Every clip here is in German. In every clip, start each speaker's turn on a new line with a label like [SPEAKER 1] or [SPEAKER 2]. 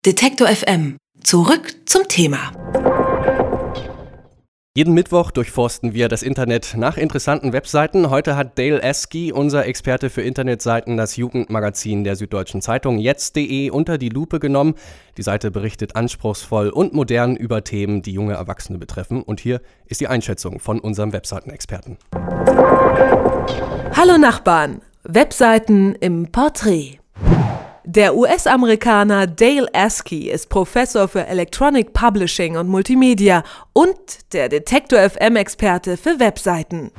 [SPEAKER 1] Detektor FM. Zurück zum Thema.
[SPEAKER 2] Jeden Mittwoch durchforsten wir das Internet nach interessanten Webseiten. Heute hat Dale Askew, unser Experte für Internetseiten, das Jugendmagazin der Süddeutschen Zeitung jetzt.de unter die Lupe genommen. Die Seite berichtet anspruchsvoll und modern über Themen, die junge Erwachsene betreffen. Und hier ist die Einschätzung von unserem Webseitenexperten.
[SPEAKER 3] Hallo Nachbarn, Webseiten im Porträt. Der US-Amerikaner Dale Askew ist Professor für Electronic Publishing und Multimedia und der Detektor FM-Experte für Webseiten.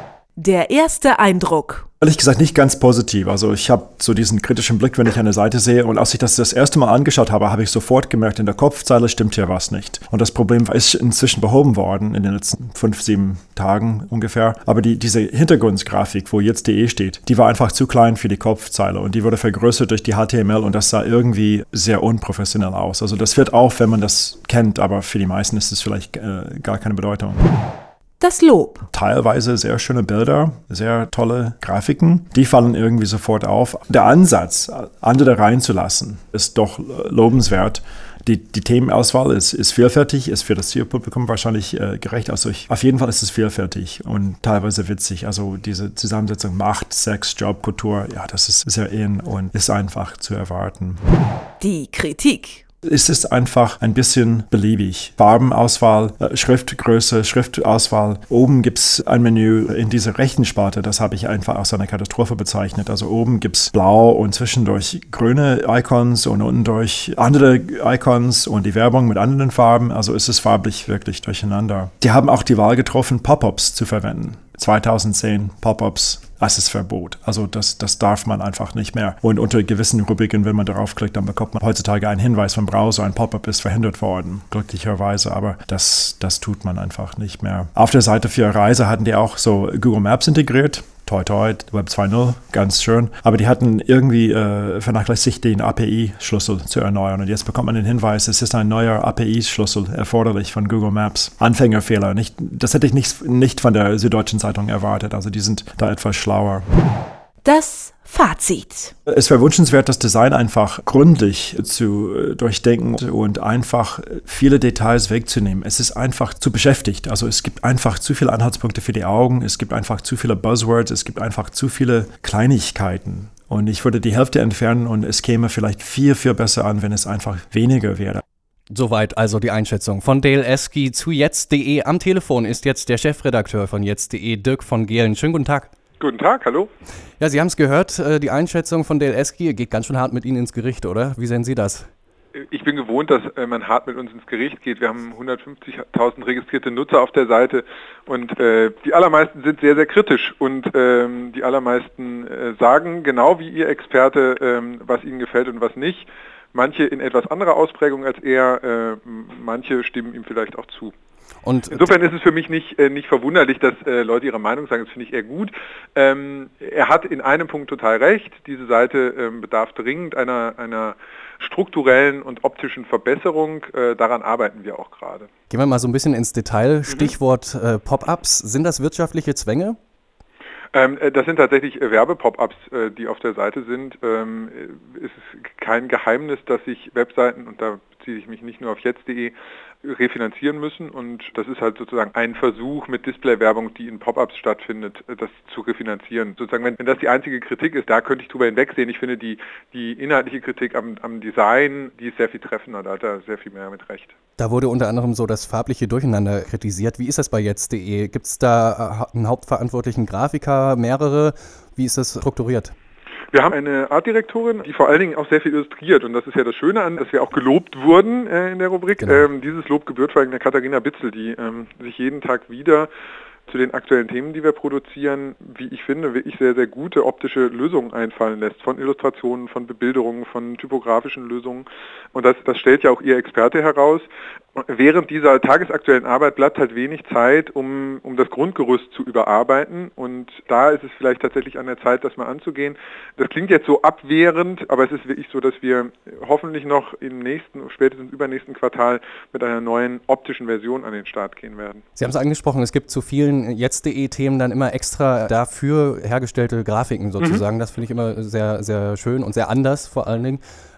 [SPEAKER 3] Der erste Eindruck.
[SPEAKER 4] Ehrlich gesagt nicht ganz positiv. Also ich habe so diesen kritischen Blick, wenn ich eine Seite sehe. Und als ich das erste Mal angeschaut habe, habe ich sofort gemerkt, in der Kopfzeile stimmt hier was nicht. Und das Problem ist inzwischen behoben worden in den letzten 5-7 Tagen ungefähr. Aber diese Hintergrundgrafik, wo jetzt.de steht, die war einfach zu klein für die Kopfzeile. Und die wurde vergrößert durch die HTML und das sah irgendwie sehr unprofessionell aus. Also das fällt auf, wenn man das kennt, aber für die meisten ist es vielleicht gar keine Bedeutung.
[SPEAKER 3] Das Lob.
[SPEAKER 4] Teilweise sehr schöne Bilder, sehr tolle Grafiken. Die fallen irgendwie sofort auf. Der Ansatz, andere reinzulassen, ist doch lobenswert. Die Themenauswahl ist vielfältig, ist für das Zielpublikum wahrscheinlich gerecht. Also auf jeden Fall ist es vielfältig und teilweise witzig. Also diese Zusammensetzung Macht, Sex, Job, Kultur, ja, das ist sehr in und ist einfach zu erwarten.
[SPEAKER 3] Die Kritik.
[SPEAKER 4] Es ist einfach ein bisschen beliebig. Farbenauswahl, Schriftgröße, Schriftauswahl. Oben gibt es ein Menü in dieser rechten Sparte, das habe ich einfach als eine Katastrophe bezeichnet. Also oben gibt es blau und zwischendurch grüne Icons und unten durch andere Icons und die Werbung mit anderen Farben. Also ist es farblich wirklich durcheinander. Die haben auch die Wahl getroffen, Pop-ups zu verwenden. 2010 Pop-ups. Das ist Verbot. Also das darf man einfach nicht mehr. Und unter gewissen Rubriken, wenn man darauf klickt, dann bekommt man heutzutage einen Hinweis vom Browser, ein Pop-up ist verhindert worden, glücklicherweise, aber das tut man einfach nicht mehr. Auf der Seite für Reise hatten die auch so Google Maps integriert. Toi, toi, Web 2.0, ganz schön. Aber die hatten irgendwie vernachlässigt, den API-Schlüssel zu erneuern. Und jetzt bekommt man den Hinweis, es ist ein neuer API-Schlüssel erforderlich von Google Maps. Anfängerfehler. Das hätte ich nicht von der Süddeutschen Zeitung erwartet. Also die sind da etwas schlauer.
[SPEAKER 3] Das Fazit.
[SPEAKER 4] Es wäre wünschenswert, das Design einfach gründlich zu durchdenken und einfach viele Details wegzunehmen. Es ist einfach zu beschäftigt. Also es gibt einfach zu viele Anhaltspunkte für die Augen. Es gibt einfach zu viele Buzzwords. Es gibt einfach zu viele Kleinigkeiten. Und ich würde die Hälfte entfernen und es käme vielleicht viel, viel besser an, wenn es einfach weniger wäre.
[SPEAKER 2] Soweit also die Einschätzung von Dale Askew zu jetzt.de. Am Telefon ist jetzt der Chefredakteur von jetzt.de, Dirk von Gehlen. Schönen guten Tag.
[SPEAKER 5] Guten Tag, hallo.
[SPEAKER 2] Ja, Sie haben es gehört, die Einschätzung von Dale Askew geht ganz schön hart mit Ihnen ins Gericht, oder? Wie sehen Sie das?
[SPEAKER 5] Ich bin gewohnt, dass man hart mit uns ins Gericht geht. Wir haben 150.000 registrierte Nutzer auf der Seite und die allermeisten sind sehr, sehr kritisch und die allermeisten sagen genau wie Ihr Experte, was ihnen gefällt und was nicht. Manche in etwas anderer Ausprägung als er, manche stimmen ihm vielleicht auch zu. Und insofern ist es für mich nicht verwunderlich, dass Leute ihre Meinung sagen, das finde ich eher gut. Er hat in einem Punkt total recht, diese Seite bedarf dringend einer strukturellen und optischen Verbesserung. Daran arbeiten wir auch gerade.
[SPEAKER 2] Gehen wir mal so ein bisschen ins Detail. Stichwort Pop-ups. Sind das wirtschaftliche Zwänge?
[SPEAKER 5] Das sind tatsächlich Werbe-Pop-ups, die auf der Seite sind. Es ist kein Geheimnis, dass sich Webseiten, und da beziehe ich mich nicht nur auf jetzt.de, refinanzieren müssen und das ist halt sozusagen ein Versuch mit Display-Werbung, die in Pop-ups stattfindet, das zu refinanzieren. Sozusagen, wenn das die einzige Kritik ist, da könnte ich drüber hinwegsehen. Ich finde die inhaltliche Kritik am Design, die ist sehr viel treffender, da hat er sehr viel mehr mit Recht.
[SPEAKER 2] Da wurde unter anderem so das farbliche Durcheinander kritisiert. Wie ist das bei jetzt.de? Gibt es da einen hauptverantwortlichen Grafiker, mehrere? Wie ist das strukturiert?
[SPEAKER 5] Wir haben eine Artdirektorin, die vor allen Dingen auch sehr viel illustriert und das ist ja das Schöne an, dass wir auch gelobt wurden in der Rubrik. Genau. Dieses Lob gebührt vor allem der Katharina Bitzel, die sich jeden Tag wieder zu den aktuellen Themen, die wir produzieren, wie ich finde, wirklich sehr, sehr gute optische Lösungen einfallen lässt, von Illustrationen, von Bebilderungen, von typografischen Lösungen. Und das stellt ja auch Ihr Experte heraus. Während dieser tagesaktuellen Arbeit bleibt halt wenig Zeit, um das Grundgerüst zu überarbeiten. Und da ist es vielleicht tatsächlich an der Zeit, das mal anzugehen. Das klingt jetzt so abwehrend, aber es ist wirklich so, dass wir hoffentlich noch im nächsten, spätestens übernächsten Quartal mit einer neuen optischen Version an den Start gehen werden.
[SPEAKER 2] Sie haben es angesprochen, es gibt zu vielen jetzt.de-Themen dann immer extra dafür hergestellte Grafiken sozusagen. Das finde ich immer sehr, sehr schön und sehr anders vor allen Dingen.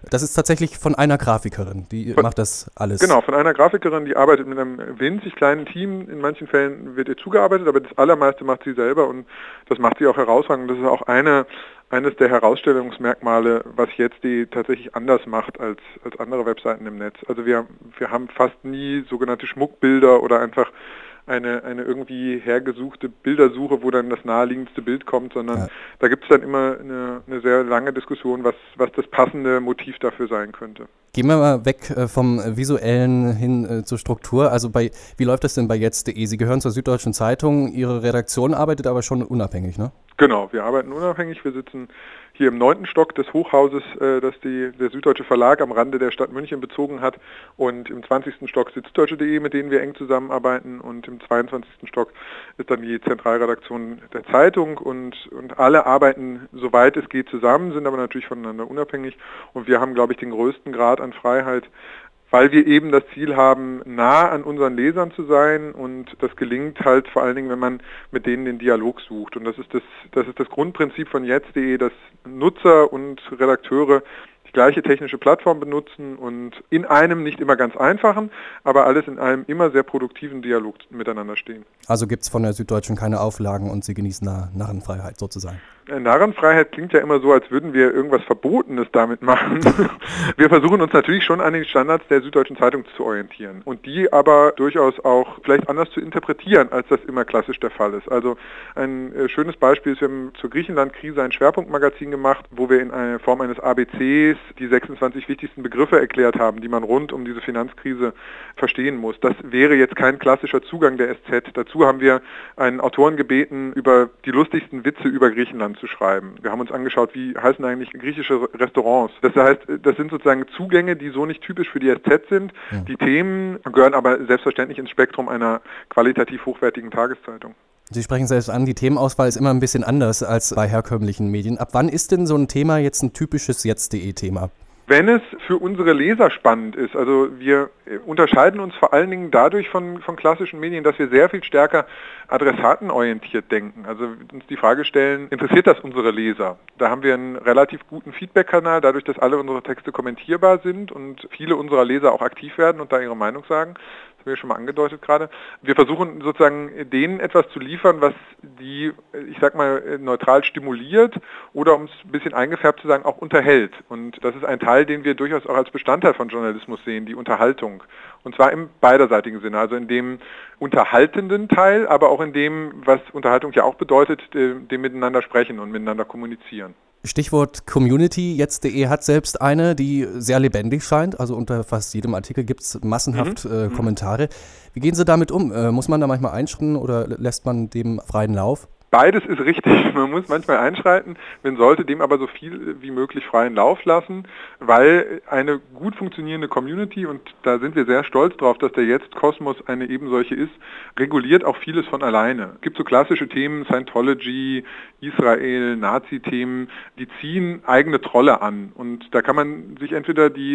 [SPEAKER 2] Das ist tatsächlich von einer Grafikerin, die macht das alles.
[SPEAKER 5] Genau, von einer Grafikerin, die arbeitet mit einem winzig kleinen Team. In manchen Fällen wird ihr zugearbeitet, aber das Allermeiste macht sie selber und das macht sie auch herausragend. Das ist auch eines der Herausstellungsmerkmale, was jetzt.de tatsächlich anders macht als andere Webseiten im Netz. Also wir haben fast nie sogenannte Schmuckbilder oder einfach eine irgendwie hergesuchte Bildersuche, wo dann das naheliegendste Bild kommt, sondern da gibt es dann immer eine sehr lange Diskussion, was das passende Motiv dafür sein könnte.
[SPEAKER 2] Gehen wir mal weg vom Visuellen hin zur Struktur. Also wie läuft das denn bei jetzt.de? Sie gehören zur Süddeutschen Zeitung, Ihre Redaktion arbeitet aber schon unabhängig, ne?
[SPEAKER 5] Genau, wir arbeiten unabhängig. Wir sitzen hier im 9. Stock des Hochhauses, das der Süddeutsche Verlag am Rande der Stadt München bezogen hat. Und im 20. Stock sitzt Süddeutsche.de, mit denen wir eng zusammenarbeiten. Und im 22. Stock ist dann die Zentralredaktion der Zeitung. Und alle arbeiten, soweit es geht, zusammen, sind aber natürlich voneinander unabhängig. Und wir haben, glaube ich, den größten Grad an Freiheit, weil wir eben das Ziel haben, nah an unseren Lesern zu sein, und das gelingt halt vor allen Dingen, wenn man mit denen den Dialog sucht. Und das ist das Grundprinzip von jetzt.de, dass Nutzer und Redakteure die gleiche technische Plattform benutzen und in einem nicht immer ganz einfachen, aber alles in einem immer sehr produktiven Dialog miteinander stehen.
[SPEAKER 2] Also gibt es von der Süddeutschen keine Auflagen und Sie genießen Narrenfreiheit sozusagen?
[SPEAKER 5] Narrenfreiheit klingt ja immer so, als würden wir irgendwas Verbotenes damit machen. Wir versuchen uns natürlich schon an den Standards der Süddeutschen Zeitung zu orientieren und die aber durchaus auch vielleicht anders zu interpretieren, als das immer klassisch der Fall ist. Also ein schönes Beispiel ist, wir haben zur Griechenland-Krise ein Schwerpunktmagazin gemacht, wo wir in einer Form eines ABCs die 26 wichtigsten Begriffe erklärt haben, die man rund um diese Finanzkrise verstehen muss. Das wäre jetzt kein klassischer Zugang der SZ. Dazu haben wir einen Autoren gebeten, über die lustigsten Witze über Griechenland zu schreiben. Wir haben uns angeschaut, wie heißen eigentlich griechische Restaurants. Das heißt, das sind sozusagen Zugänge, die so nicht typisch für die SZ sind. Ja. Die Themen gehören aber selbstverständlich ins Spektrum einer qualitativ hochwertigen Tageszeitung.
[SPEAKER 2] Sie sprechen selbst an, die Themenauswahl ist immer ein bisschen anders als bei herkömmlichen Medien. Ab wann ist denn so ein Thema jetzt ein typisches jetzt.de-Thema?
[SPEAKER 5] Wenn es für unsere Leser spannend ist, also wir unterscheiden uns vor allen Dingen dadurch von klassischen Medien, dass wir sehr viel stärker adressatenorientiert denken. Also uns die Frage stellen, interessiert das unsere Leser? Da haben wir einen relativ guten Feedback-Kanal, dadurch, dass alle unsere Texte kommentierbar sind und viele unserer Leser auch aktiv werden und da ihre Meinung sagen. Das haben wir schon mal angedeutet gerade. Wir versuchen sozusagen denen etwas zu liefern, was die, ich sag mal, neutral stimuliert oder, um es ein bisschen eingefärbt zu sagen, auch unterhält. Und das ist ein Teil, den wir durchaus auch als Bestandteil von Journalismus sehen, die Unterhaltung. Und zwar im beiderseitigen Sinne, also in dem unterhaltenden Teil, aber auch in dem, was Unterhaltung ja auch bedeutet, dem Miteinander sprechen und miteinander kommunizieren.
[SPEAKER 2] Stichwort Community. Jetzt.de hat selbst eine, die sehr lebendig scheint. Also unter fast jedem Artikel gibt es massenhaft Kommentare. Wie gehen Sie damit um? Muss man da manchmal einschreiten oder lässt man dem freien Lauf?
[SPEAKER 5] Beides ist richtig. Man muss manchmal einschreiten, man sollte dem aber so viel wie möglich freien Lauf lassen, weil eine gut funktionierende Community, und da sind wir sehr stolz drauf, dass der Jetzt-Kosmos eine ebensolche ist, reguliert auch vieles von alleine. Es gibt so klassische Themen, Scientology, Israel, Nazi-Themen, die ziehen eigene Trolle an. Und da kann man sich entweder die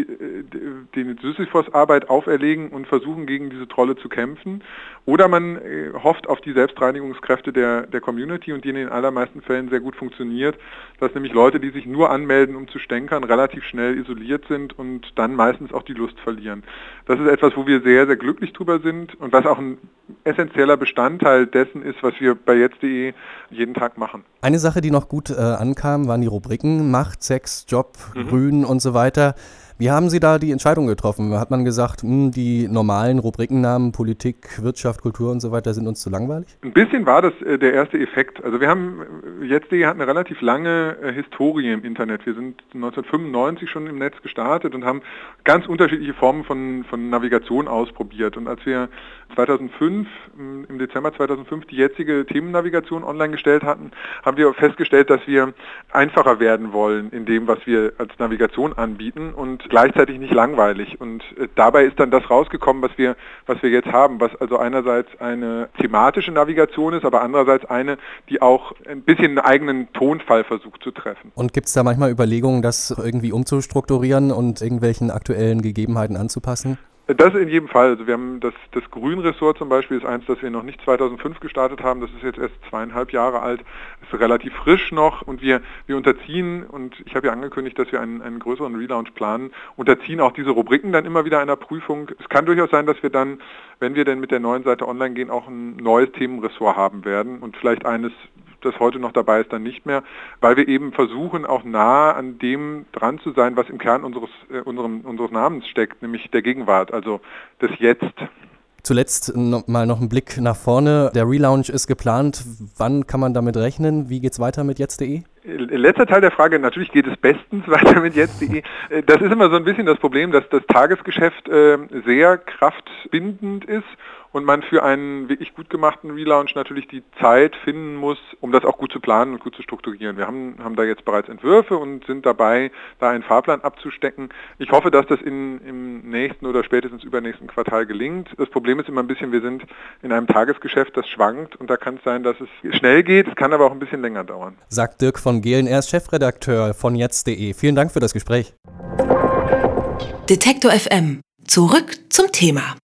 [SPEAKER 5] Sisyphos-Arbeit auferlegen und versuchen, gegen diese Trolle zu kämpfen, oder man hofft auf die Selbstreinigungskräfte der Community, und die in den allermeisten Fällen sehr gut funktioniert, dass nämlich Leute, die sich nur anmelden, um zu stänkern, relativ schnell isoliert sind und dann meistens auch die Lust verlieren. Das ist etwas, wo wir sehr, sehr glücklich drüber sind und was auch ein essentieller Bestandteil dessen ist, was wir bei jetzt.de jeden Tag machen.
[SPEAKER 2] Eine Sache, die noch gut ankam, waren die Rubriken Macht, Sex, Job, Grün und so weiter. Wie haben Sie da die Entscheidung getroffen? Hat man gesagt, die normalen Rubrikennamen, Politik, Wirtschaft, Kultur und so weiter sind uns zu langweilig?
[SPEAKER 5] Ein bisschen war das der erste Effekt. Also jetzt.de hat eine relativ lange Historie im Internet. Wir sind 1995 schon im Netz gestartet und haben ganz unterschiedliche Formen von Navigation ausprobiert. Und als wir im Dezember 2005 die jetzige Themennavigation online gestellt hatten, haben wir festgestellt, dass wir einfacher werden wollen in dem, was wir als Navigation anbieten und gleichzeitig nicht langweilig. Und dabei ist dann das rausgekommen, was wir jetzt haben, was also einerseits eine thematische Navigation ist, aber andererseits eine, die auch ein bisschen einen eigenen Tonfall versucht zu treffen.
[SPEAKER 2] Und gibt es da manchmal Überlegungen, das irgendwie umzustrukturieren und irgendwelchen aktuellen Gegebenheiten anzupassen?
[SPEAKER 5] Das in jedem Fall. Also wir haben das Grün-Ressort zum Beispiel ist eins, das wir noch nicht 2005 gestartet haben. Das ist jetzt erst 2,5 Jahre alt, ist relativ frisch noch und wir unterziehen, und ich habe ja angekündigt, dass wir einen größeren Relaunch planen, unterziehen auch diese Rubriken dann immer wieder einer Prüfung. Es kann durchaus sein, dass wir dann, wenn wir denn mit der neuen Seite online gehen, auch ein neues Themenressort haben werden und vielleicht eines, das heute noch dabei ist, dann nicht mehr, weil wir eben versuchen, auch nah an dem dran zu sein, was im Kern unseres Namens steckt, nämlich der Gegenwart, also das Jetzt.
[SPEAKER 2] Zuletzt mal noch ein Blick nach vorne. Der Relaunch ist geplant. Wann kann man damit rechnen? Wie geht's weiter mit jetzt.de?
[SPEAKER 5] Letzter Teil der Frage, natürlich geht es bestens weiter mit jetzt.de. Das ist immer so ein bisschen das Problem, dass das Tagesgeschäft sehr kraftbindend ist und man für einen wirklich gut gemachten Relaunch natürlich die Zeit finden muss, um das auch gut zu planen und gut zu strukturieren. Wir haben da jetzt bereits Entwürfe und sind dabei, da einen Fahrplan abzustecken. Ich hoffe, dass das im nächsten oder spätestens übernächsten Quartal gelingt. Das Problem ist immer ein bisschen, wir sind in einem Tagesgeschäft, das schwankt, und da kann es sein, dass es schnell geht, es kann aber auch ein bisschen länger dauern.
[SPEAKER 2] Sagt Dirk von Gehlen, er ist Chefredakteur von jetzt.de. Vielen Dank für das Gespräch.
[SPEAKER 1] Detektor FM. Zurück zum Thema.